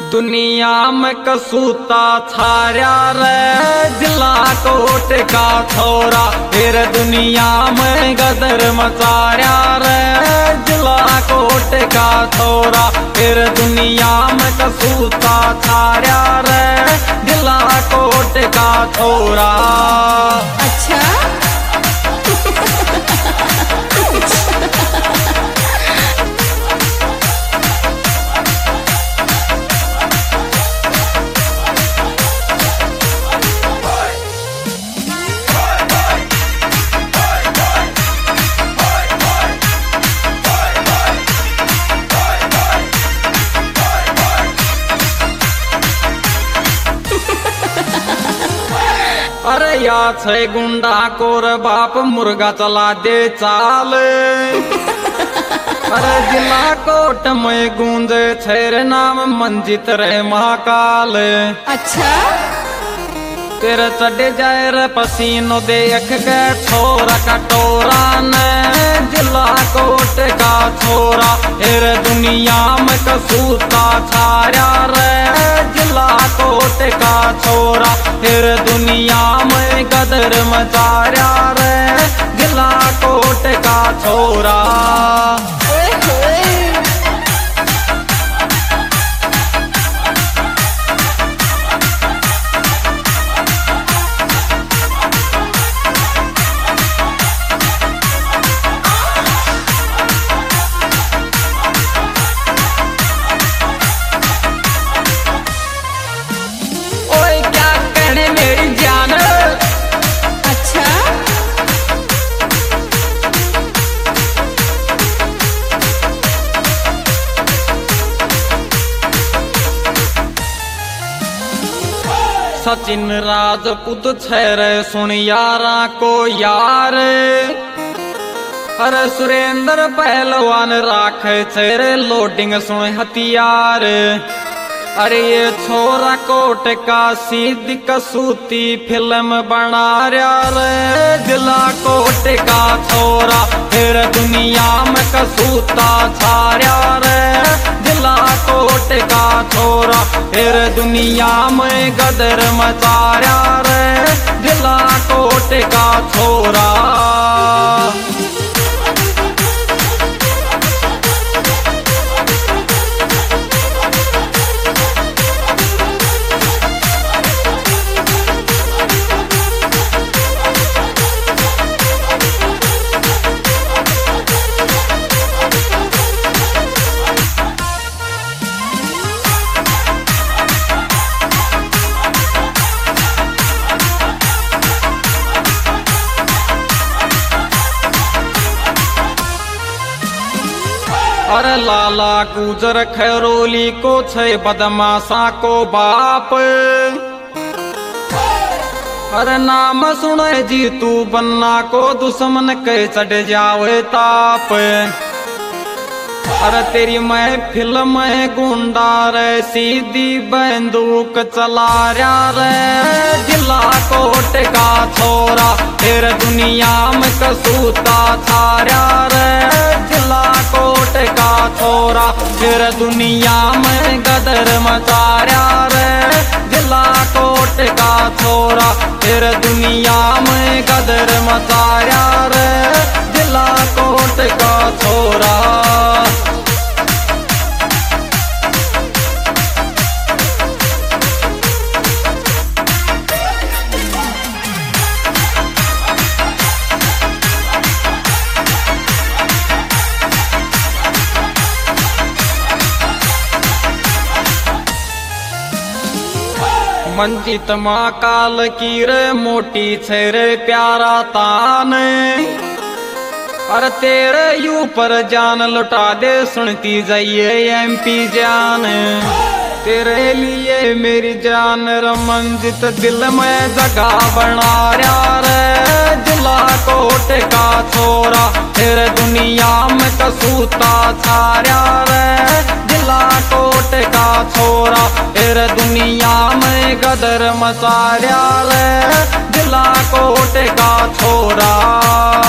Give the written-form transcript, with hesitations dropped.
दुनिया में कसूता छाया रे जिला कोट का छोरा, फिर दुनिया में गदर मचाया रे जिला कोट का छोरा, फिर दुनिया में कसूता छाया रे जिला कोट का छोरा। अच्छा अरे या छे गुंडा कोर बाप मुर्गा चला दे चाल। अरे जिला कोट में गूंजे छेरे नाम मंजित रे महाकाल। अच्छा तेरे चढ़ जाए रे पसीनो देख के छोरा कटोरा ने जिला कोट का छोरा, फिर दुनिया में कसूता छाया रे जिला कोट का छोरा, फिर दुनिया में गदर मचाया रे जिला कोट का छोरा। ओए होए। ओए क्या कहने मेरी जान। अच्छा सचिन राजपूत छेरे सुन यारा को यार। अरे सुरेंद्र पहलवान राखे छेरे लोडिंग सुन हथियार। अरे ये छोरा कोट का सीधी कसूती फिल्म बना रहा रे जिला कोट का छोरा, फिर दुनिया में कसूता छाया रे जिला कोट का छोरा, फिर दुनिया में गदर मचाया रे जिला कोट का छोरा। अरे लाला गुजर खैरोली को छे बदमाशा को बाप। अरे नाम सुने जी तू बन्ना को दुश्मन के चढ़ जावे ताप। अरे तेरी महफिल में गुंडा रे सीधी बंदूक चला रहा रे जिला कोट का छोरा, फिर दुनिया में कसूता छाया रे जिला कोट का छोरा, फिर दुनिया में गदर मचाया रे जिला कोट का छोरा, फिर दुनिया में गदर मचाया रे जिला कोट का छोरा। मंजित माँ काल की रे मोटी छेरे प्यारा तान। अरे तेरे यू पर जान लुटा दे सुनती जाइए एमपी जान, तेरे लिए मेरी जान रे मंजित दिल में जगह बना रहा रे जिला कोट का छोरा, फिर दुनिया में कसूता छाया रे जिला कोट का छोरा, फिर दुनिया में गदर मचाया रे जिला कोट का छोरा।